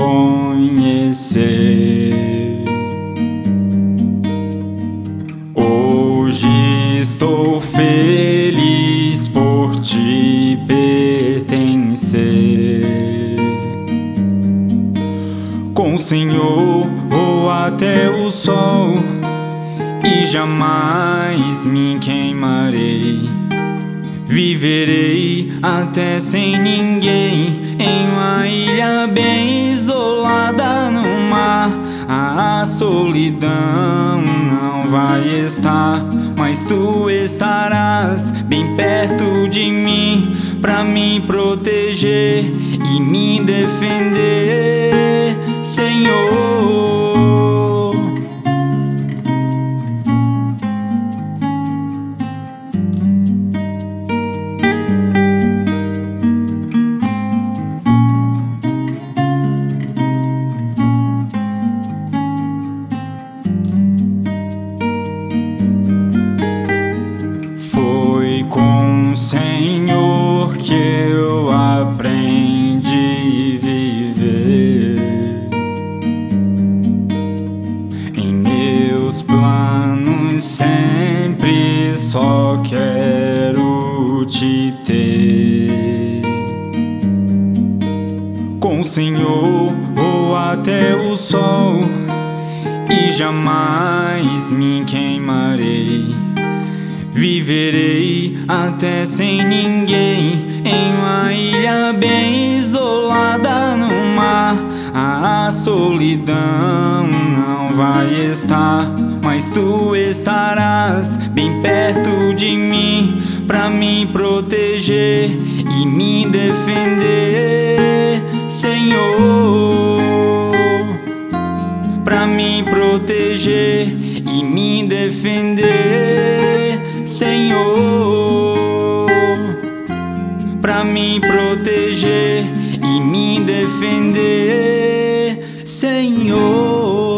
conhecer. Hoje estou feliz por te pertencer. Com o Senhor vou até o sol e jamais me queimarei. Viverei até sem ninguém em uma ilha bem isolada no mar. A solidão não vai estar, mas tu estarás bem perto de mim pra me proteger e me defender, Senhor. Com o Senhor que eu aprendi a viver. Em meus planos sempre só quero te ter. Com o Senhor vou até o sol e jamais me queimarei. Viverei até sem ninguém em uma ilha bem isolada no mar. A solidão não vai estar, mas tu estarás bem perto de mim pra me proteger e me defender, Senhor. Pra me proteger e me defender, Senhor. Pra me proteger e me defender, Senhor.